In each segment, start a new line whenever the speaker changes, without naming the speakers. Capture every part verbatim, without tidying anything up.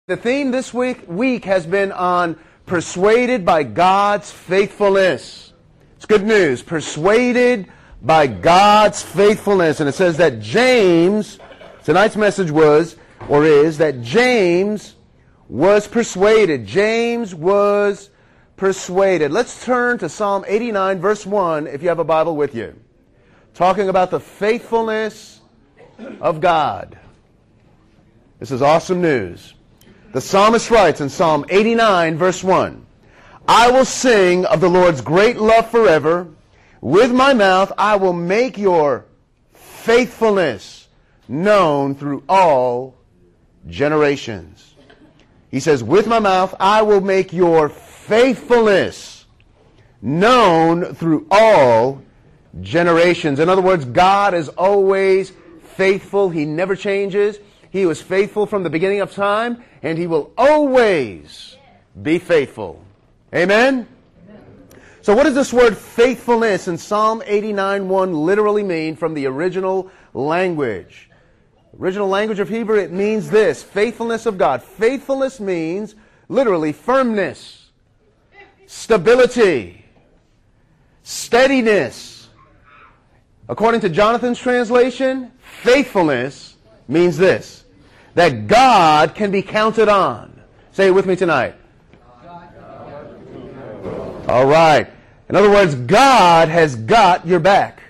The theme this week, week has been on persuaded by God's faithfulness. It's good news. Persuaded by God's faithfulness. And it says that James, tonight's message was, or is, that James was persuaded. James was persuaded. Let's turn to Psalm eighty-nine, verse one, if you have a Bible with you. Talking about the faithfulness of God. This is awesome news. The psalmist writes in Psalm eighty-nine, verse one, I will sing of the Lord's great love forever. With my mouth I will make your faithfulness known through all generations. He says, with my mouth I will make your faithfulness known through all generations. In other words, God is always faithful. He never changes. He was faithful from the beginning of time, and He will always be faithful. Amen? Amen. So what does this word faithfulness in Psalm eighty-nine one literally mean from the original language? Original language of Hebrew, it means this, faithfulness of God. Faithfulness means literally firmness, stability, steadiness. According to Jonathan's translation, faithfulness means this, that God can be counted on. Say it with me tonight. All right. In other words, God has got your back.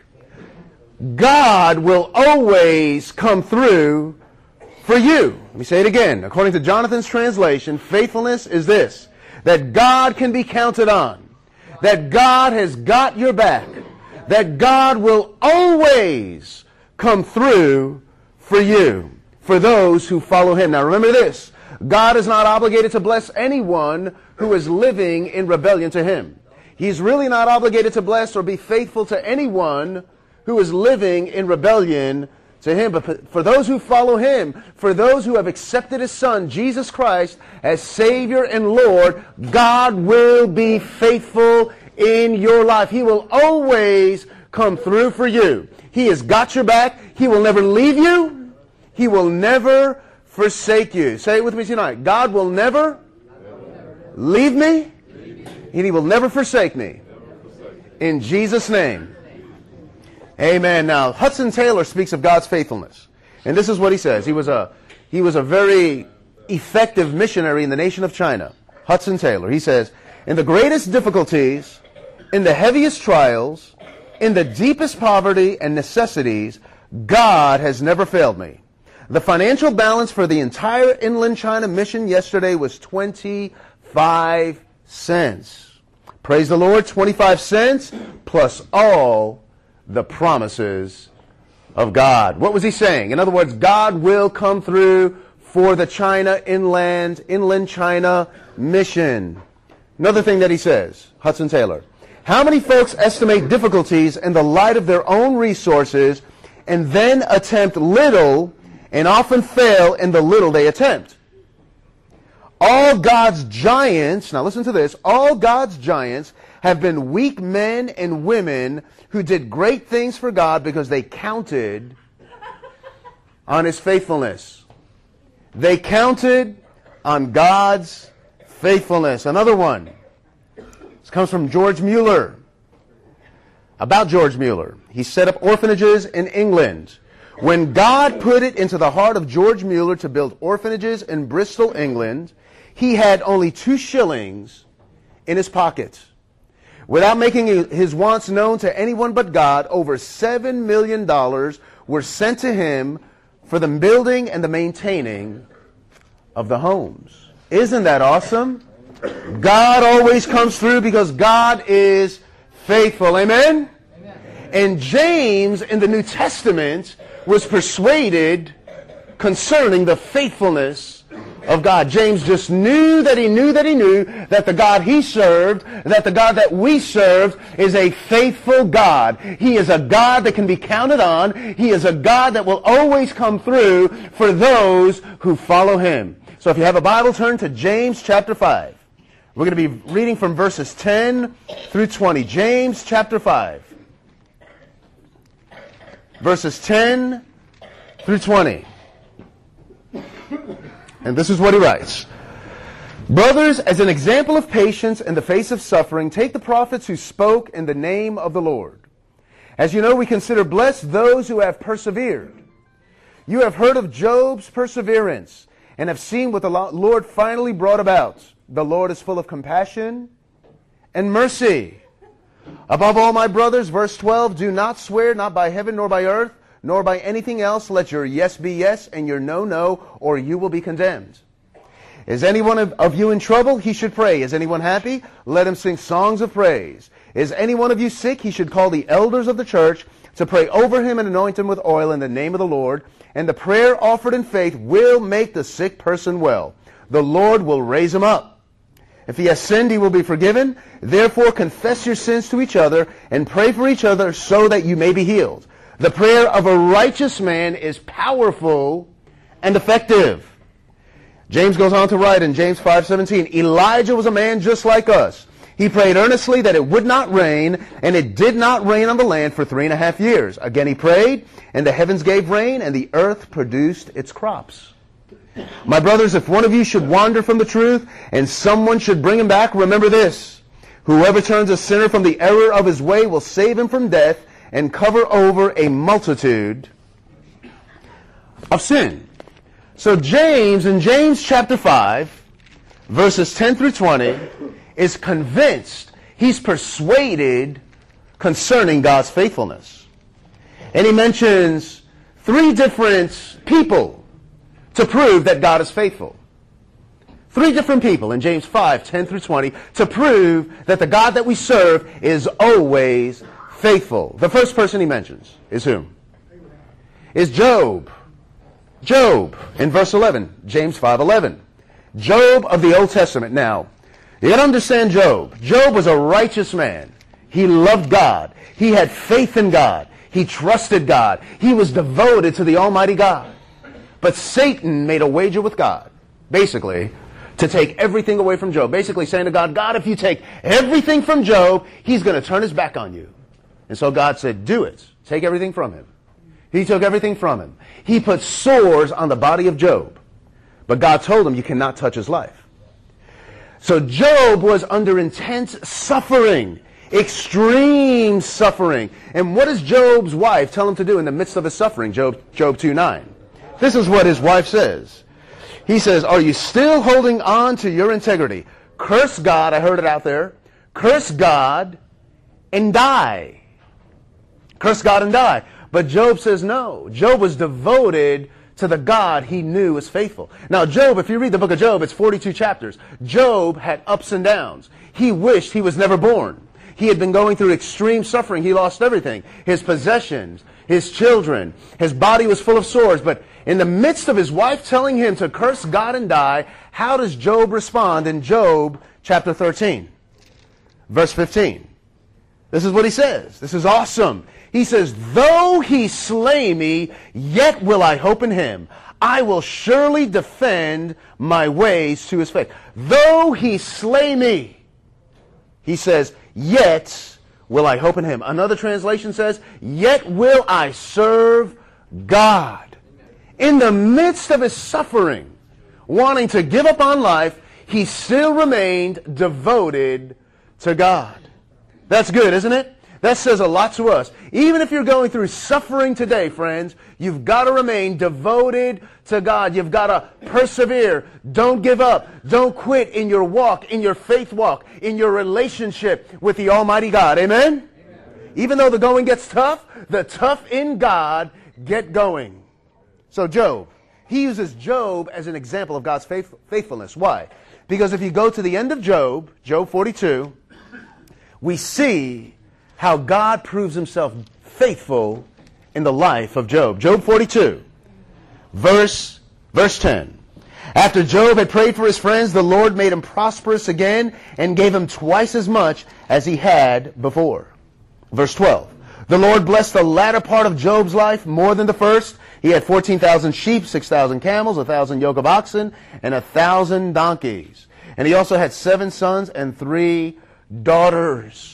God will always come through for you. Let me say it again. According to Jonathan's translation, faithfulness is this, that God can be counted on, that God has got your back, that God will always come through for you, for those who follow Him. Now remember this, God is not obligated to bless anyone who is living in rebellion to Him. He's really not obligated to bless or be faithful to anyone who is living in rebellion to Him. But for those who follow Him, for those who have accepted His Son, Jesus Christ, as Savior and Lord, God will be faithful in your life. He will always come through for you. He has got your back. He will never leave you. He will never forsake you. Say it with me tonight. God will never leave me, and He will never forsake me. In Jesus' name. Amen. Now, Hudson Taylor speaks of God's faithfulness. And this is what he says. He was a, he was a very effective missionary in the nation of China. Hudson Taylor. He says, in the greatest difficulties, in the heaviest trials, in the deepest poverty and necessities, God has never failed me. The financial balance for the entire Inland China mission yesterday was twenty-five cents. Praise the Lord, twenty-five cents plus all the promises of God. What was he saying? In other words, God will come through for the China Inland, Inland China mission. Another thing that he says, Hudson Taylor, how many folks estimate difficulties in the light of their own resources and then attempt little and often fail in the little they attempt? All God's giants, now listen to this, all God's giants have been weak men and women who did great things for God because they counted on His faithfulness. They counted on God's faithfulness. Another one. This comes from George Mueller. About George Mueller. He set up orphanages in England. When God put it into the heart of George Mueller to build orphanages in Bristol, England, he had only two shillings in his pocket. Without making his wants known to anyone but God, over seven million dollars were sent to him for the building and the maintaining of the homes. Isn't that awesome? God always comes through because God is faithful. Amen? Amen. And James in the New Testament was persuaded concerning the faithfulness of God. James just knew that he knew that he knew that the God he served, that the God that we serve is a faithful God. He is a God that can be counted on. He is a God that will always come through for those who follow Him. So if you have a Bible, turn to James chapter five. We're going to be reading from verses ten through twenty. James chapter five. Verses ten through twenty. And this is what he writes. Brothers, as an example of patience in the face of suffering, take the prophets who spoke in the name of the Lord. As you know, we consider blessed those who have persevered. You have heard of Job's perseverance and have seen what the Lord finally brought about. The Lord is full of compassion and mercy. Above all, my brothers, verse twelve, do not swear, not by heaven nor by earth, nor by anything else. Let your yes be yes and your no, no, or you will be condemned. Is anyone of, of you in trouble? He should pray. Is anyone happy? Let him sing songs of praise. Is any one of you sick? He should call the elders of the church to pray over him and anoint him with oil in the name of the Lord. And the prayer offered in faith will make the sick person well. The Lord will raise him up. If he has sinned, he will be forgiven. Therefore, confess your sins to each other and pray for each other so that you may be healed. The prayer of a righteous man is powerful and effective. James goes on to write in James five seventeen, Elijah was a man just like us. He prayed earnestly that it would not rain, and it did not rain on the land for three and a half years. Again he prayed, and the heavens gave rain, and the earth produced its crops. My brothers, if one of you should wander from the truth, and someone should bring him back, remember this. Whoever turns a sinner from the error of his way will save him from death and cover over a multitude of sin. So James, in James chapter five, verses ten through twenty, is convinced, he's persuaded concerning God's faithfulness. And he mentions three different people to prove that God is faithful. Three different people in James five, ten through twenty to prove that the God that we serve is always faithful. The first person he mentions is whom? Is Job. Job in verse eleven, James five eleven. Job of the Old Testament. Now, you got to understand Job. Job was a righteous man. He loved God. He had faith in God. He trusted God. He was devoted to the Almighty God. But Satan made a wager with God, basically, to take everything away from Job. Basically saying to God, God, if you take everything from Job, he's going to turn his back on you. And so God said, do it. Take everything from him. He took everything from him. He put sores on the body of Job. But God told him, you cannot touch his life. So Job was under intense suffering, extreme suffering. And what does Job's wife tell him to do in the midst of his suffering? Job, Job two nine. This is what his wife says. He says, are you still holding on to your integrity? Curse God, I heard it out there. Curse God and die. Curse God and die. But Job says no. Job was devoted to the God he knew was faithful. Now Job, if you read the book of Job, it's forty-two chapters. Job had ups and downs. He wished he was never born. He had been going through extreme suffering. He lost everything. His possessions, his children. His body was full of sores. But in the midst of his wife telling him to curse God and die, how does Job respond in Job chapter thirteen, verse fifteen? This is what he says. This is awesome. He says, though he slay me, yet will I hope in him. I will surely defend my ways to his face. Though he slay me, he says, yet will I hope in him. Another translation says, yet will I serve God. In the midst of his suffering, wanting to give up on life, he still remained devoted to God. That's good, isn't it? That says a lot to us. Even if you're going through suffering today, friends, you've got to remain devoted to God. You've got to persevere. Don't give up. Don't quit in your walk, in your faith walk, in your relationship with the Almighty God. Amen? Amen. Even though the going gets tough, the tough in God get going. So Job, he uses Job as an example of God's faith, faithfulness. Why? Because if you go to the end of Job, Job forty-two, we see how God proves himself faithful in the life of Job. Job forty-two, verse, verse ten. After Job had prayed for his friends, the Lord made him prosperous again and gave him twice as much as he had before. Verse twelve. The Lord blessed the latter part of Job's life more than the first. He had fourteen thousand sheep, six thousand camels, one thousand yoke of oxen, and one thousand donkeys. And he also had seven sons and three daughters.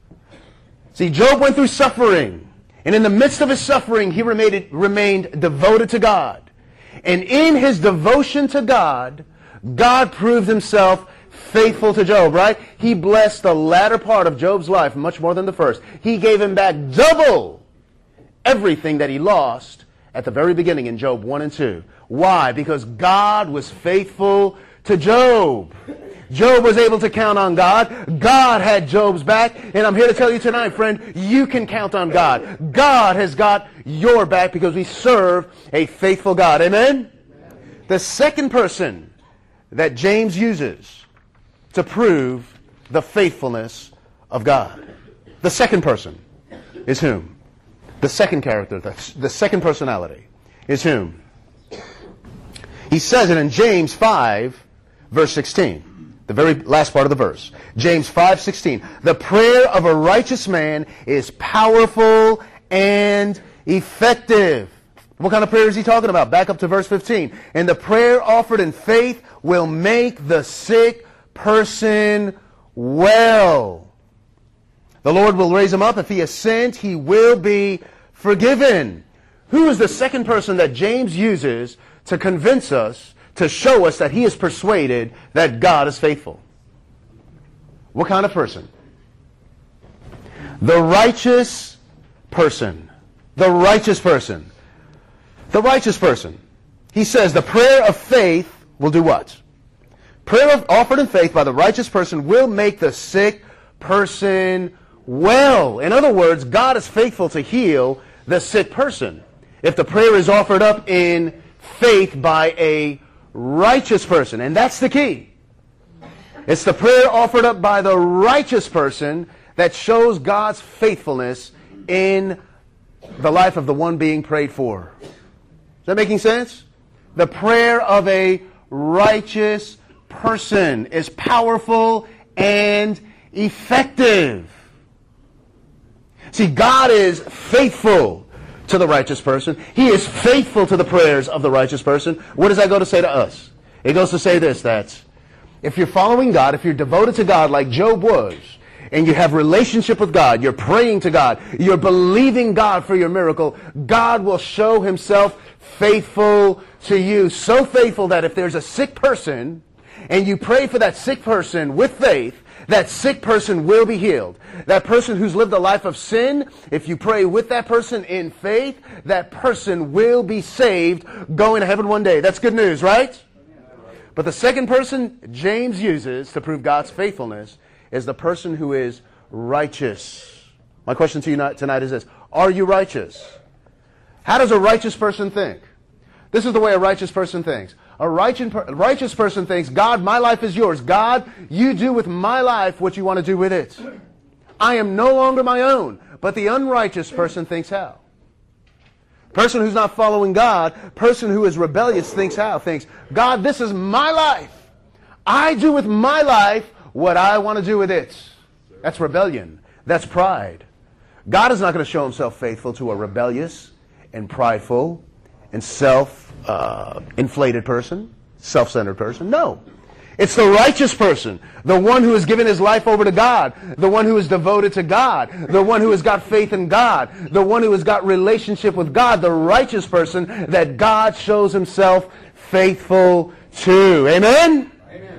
See, Job went through suffering, and in the midst of his suffering, he remained, remained devoted to God. And in his devotion to God, God proved himself faithful to Job, right? He blessed the latter part of Job's life much more than the first. He gave him back double everything that he lost at the very beginning in Job one and two. Why? Because God was faithful to Job. Job was able to count on God. God had Job's back. And I'm here to tell you tonight, friend, you can count on God. God has got your back because we serve a faithful God. Amen? The second person that James uses to prove the faithfulness of God. The second person is whom? The second character, the, the second personality is whom? He says it in James five, verse sixteen. The very last part of the verse. James five sixteen. The prayer of a righteous man is powerful and effective. What kind of prayer is he talking about? Back up to verse fifteen. And the prayer offered in faith will make the sick person well. The Lord will raise him up. If he has sinned, he will be forgiven. Who is the second person that James uses to convince us, to show us that he is persuaded that God is faithful? What kind of person? The righteous person. The righteous person. The righteous person. He says the prayer of faith will do what? Prayer offered in faith by the righteous person will make the sick person well. In other words, God is faithful to heal the sick person. If the prayer is offered up in faith by a righteous person. And that's the key. It's the prayer offered up by the righteous person that shows God's faithfulness in the life of the one being prayed for. Is that making sense? The prayer of a righteous person is powerful and effective. See, God is faithful to the righteous person. He is faithful to the prayers of the righteous person. What does that go to say to us? It goes to say this, that if you're following God, if you're devoted to God like Job was, and you have relationship with God, you're praying to God, you're believing God for your miracle, God will show himself faithful to you. So faithful that if there's a sick person, and you pray for that sick person with faith, that sick person will be healed. That person who's lived a life of sin, if you pray with that person in faith, that person will be saved, going to heaven one day. That's good news, right? But the second person James uses to prove God's faithfulness is the person who is righteous. My question to you tonight is this. Are you righteous? How does a righteous person think? This is the way a righteous person thinks. A righteous, righteous person thinks, God, my life is yours. God, you do with my life what you want to do with it. I am no longer my own. But the unrighteous person thinks how? Person who's not following God, person who is rebellious thinks how? Thinks, God, this is my life. I do with my life what I want to do with it. That's rebellion. That's pride. God is not going to show himself faithful to a rebellious and prideful and self-inflated uh, person, self-centered person. No. It's the righteous person, the one who has given his life over to God, the one who is devoted to God, the one who has got faith in God, the one who has got relationship with God, the righteous person that God shows himself faithful to. Amen?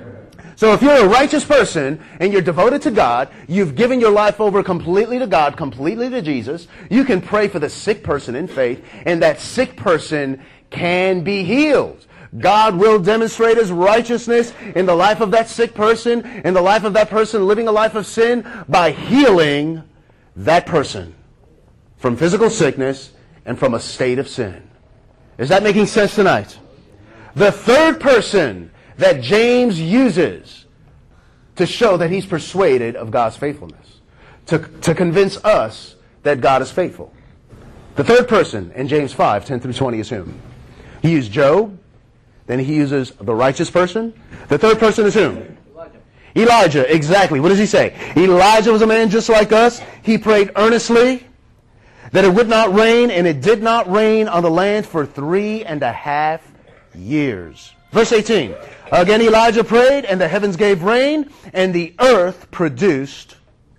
So if you're a righteous person and you're devoted to God, you've given your life over completely to God, completely to Jesus, you can pray for the sick person in faith, and that sick person can be healed. God will demonstrate his righteousness in the life of that sick person, in the life of that person living a life of sin, by healing that person from physical sickness and from a state of sin. Is that making sense tonight? The third person that James uses to show that he's persuaded of God's faithfulness, to, to convince us that God is faithful. The third person in James five, ten through twenty is whom? He used Job, then he uses the righteous person. The third person is whom? Elijah. Elijah, exactly. What does he say? Elijah was a man just like us. He prayed earnestly that it would not rain, and it did not rain on the land for three and a half years. Verse eighteen. Again Elijah prayed, and the heavens gave rain, and the earth produced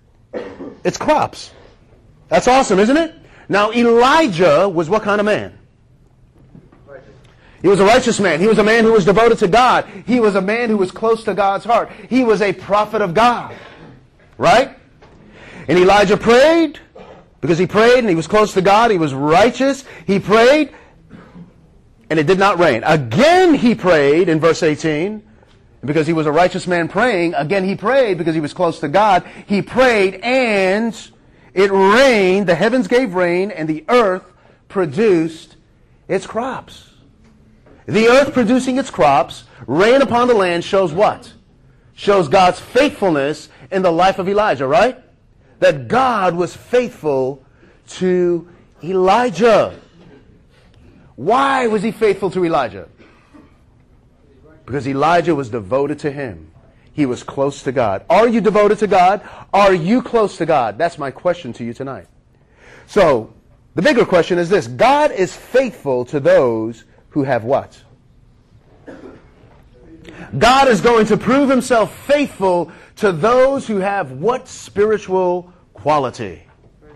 its crops. That's awesome, isn't it? Now Elijah was what kind of man? He was a righteous man. He was a man who was devoted to God. He was a man who was close to God's heart. He was a prophet of God. Right? And Elijah prayed because he prayed and he was close to God. He was righteous. He prayed and it did not rain. Again he prayed in verse eighteen. Because he was a righteous man praying. Again he prayed because he was close to God. He prayed and it rained. The heavens gave rain and the earth produced its crops. The earth producing its crops, rain upon the land shows what? Shows God's faithfulness in the life of Elijah, right? That God was faithful to Elijah. Why was he faithful to Elijah? Because Elijah was devoted to him. He was close to God. Are you devoted to God? Are you close to God? That's my question to you tonight. So, the bigger question is this. God is faithful to those who have what? God is going to prove himself faithful to those who have what spiritual quality?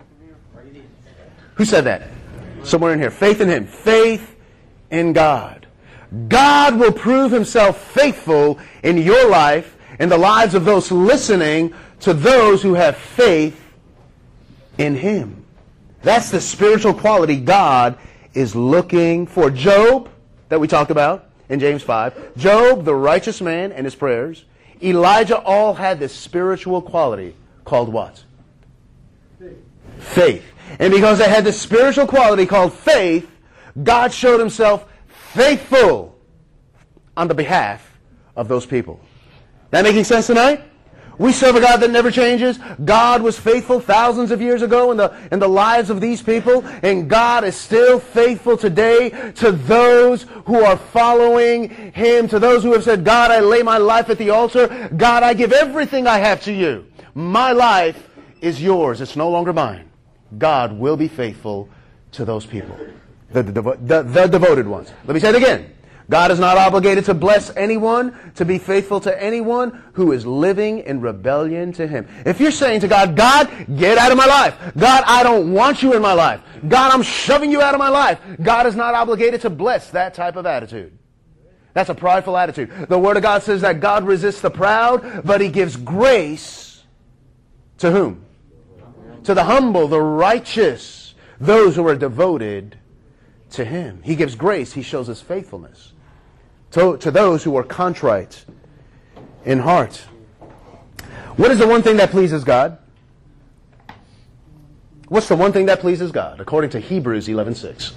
Who said that? Somewhere in here. Faith in him. Faith in God. God will prove himself faithful in your life, in the lives of those listening, to those who have faith in him. That's the spiritual quality God is looking for. Job, that we talked about in James five. Job, the righteous man, and his prayers. Elijah, all had this spiritual quality called what? Faith. Faith. And because they had this spiritual quality called faith, God showed himself faithful on the behalf of those people. That making sense tonight? We serve a God that never changes. God was faithful thousands of years ago in the, in the lives of these people, and God is still faithful today to those who are following him, to those who have said, God, I lay my life at the altar. God, I give everything I have to you. My life is yours. It's no longer mine. God will be faithful to those people, the, the, the, the devoted ones. Let me say it again. God is not obligated to bless anyone, to be faithful to anyone who is living in rebellion to him. If you're saying to God, God, get out of my life. God, I don't want you in my life. God, I'm shoving you out of my life. God is not obligated to bless that type of attitude. That's a prideful attitude. The Word of God says that God resists the proud, but he gives grace to whom? To the humble, the righteous, those who are devoted to him. He gives grace. He shows his faithfulness to, to those who are contrite in heart. What is the one thing that pleases God? What's the one thing that pleases God? According to Hebrews eleven six.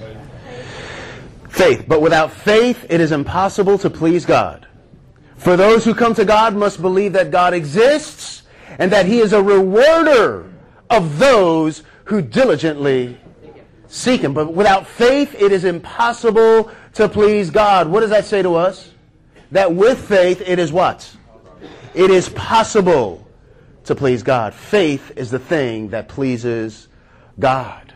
Faith. But without faith, it is impossible to please God. For those who come to God must believe that God exists and that he is a rewarder of those who diligently seek him. But without faith, it is impossible to please God. What does that say to us? That with faith, it is what? It is possible to please God. Faith is the thing that pleases God.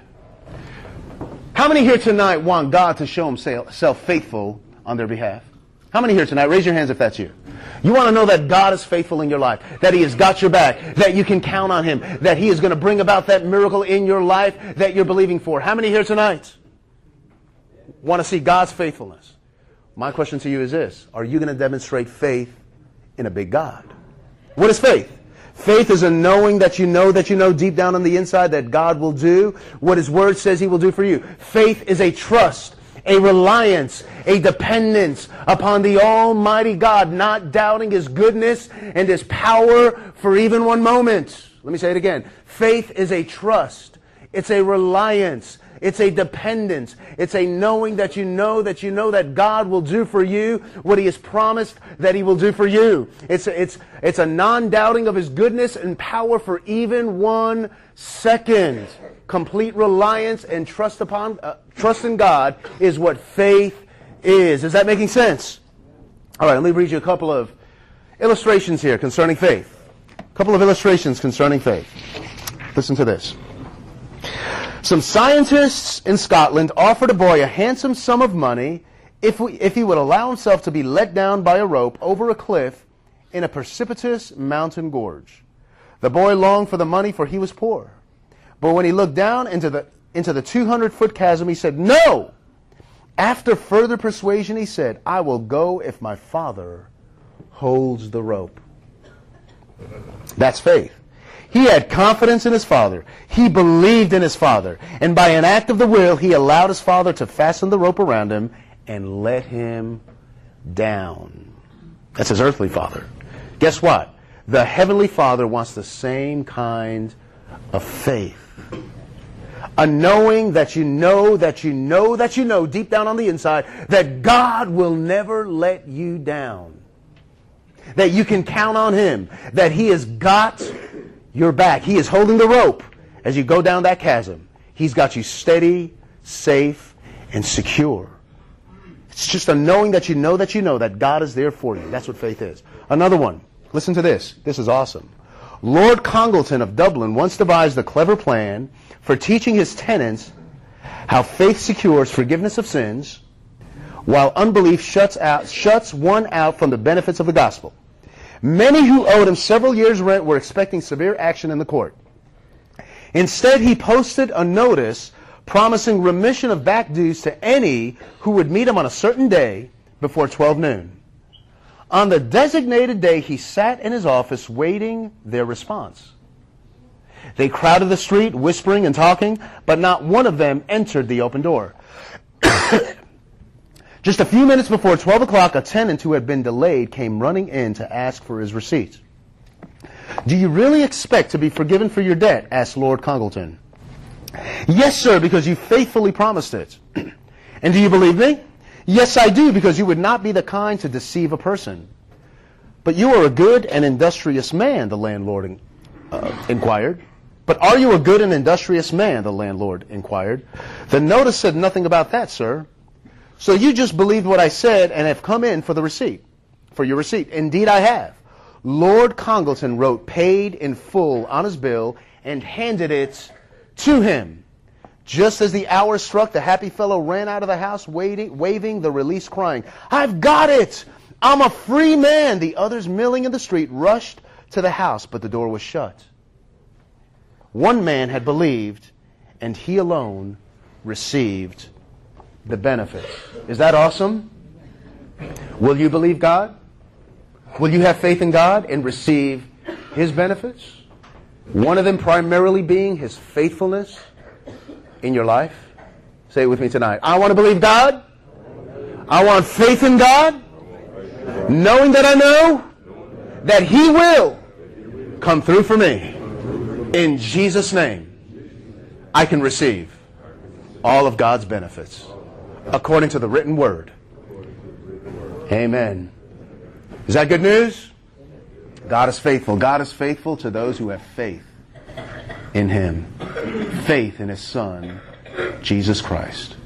How many here tonight want God to show himself faithful on their behalf? How many here tonight? Raise your hands if that's you. You want to know that God is faithful in your life, that he has got your back, that you can count on him, that he is going to bring about that miracle in your life that you're believing for. How many here tonight want to see God's faithfulness? My question to you is this. Are you going to demonstrate faith in a big God? What is faith? Faith is a knowing that you know that you know deep down on the inside that God will do what his word says he will do for you. Faith is a trust, a reliance, a dependence upon the Almighty God, not doubting his goodness and his power for even one moment. Let me say it again. Faith is a trust. It's a reliance. It's a dependence. It's a knowing that you know that you know that God will do for you what he has promised that he will do for you. It's a, it's, it's a non-doubting of his goodness and power for even one second. Complete reliance and trust upon uh, trust in God is what faith is. Is that making sense? All right, let me read you a couple of illustrations here concerning faith. A couple of illustrations concerning faith. Listen to this. Some scientists in Scotland offered a boy a handsome sum of money if, we, if he would allow himself to be let down by a rope over a cliff in a precipitous mountain gorge. The boy longed for the money, for he was poor. But when he looked down into the into the two hundred foot chasm, he said, "No! After further persuasion, he said, I will go if my Father holds the rope. That's faith. He had confidence in his Father. He believed in his Father. And by an act of the will, he allowed his Father to fasten the rope around him and let him down. That's his earthly father. Guess what? The heavenly Father wants the same kind of faith. A knowing that you know that you know that you know deep down on the inside that God will never let you down. That you can count on Him. That He has got your back. He is holding the rope as you go down that chasm. He's got you steady, safe, and secure. It's just a knowing that you know that you know that God is there for you. That's what faith is. Another one. Listen to this. This is awesome. Lord Congleton of Dublin once devised a clever plan for teaching his tenants how faith secures forgiveness of sins while unbelief shuts out shuts one out from the benefits of the gospel. Many who owed him several years' rent were expecting severe action in the court. Instead, he posted a notice promising remission of back dues to any who would meet him on a certain day before twelve noon. On the designated day, he sat in his office waiting their response. They crowded the street, whispering and talking, but not one of them entered the open door. Just a few minutes before twelve o'clock, a tenant who had been delayed came running in to ask for his receipt. Do you really expect to be forgiven for your debt? Asked Lord Congleton. Yes, sir, because you faithfully promised it. And do you believe me? Yes, I do, because you would not be the kind to deceive a person. But you are a good and industrious man, the landlord uh, inquired. But are you a good and industrious man, the landlord inquired. The notice said nothing about that, sir. So you just believed what I said and have come in for the receipt, for your receipt. Indeed, I have. Lord Congleton wrote paid in full on his bill and handed it to him. Just as the hour struck, the happy fellow ran out of the house waiting, waving the release, crying, I've got it! I'm a free man! The others milling in the street rushed to the house, but the door was shut. One man had believed, and he alone received the benefit. Is that awesome? Will you believe God? Will you have faith in God and receive His benefits? One of them primarily being His faithfulness in your life. Say it with me tonight. I want to believe God. I want faith in God. Knowing that I know that He will come through for me. In Jesus' name, I can receive all of God's benefits according to the written word. Amen. Is that good news? God is faithful. God is faithful to those who have faith in Him. Faith in His Son, Jesus Christ.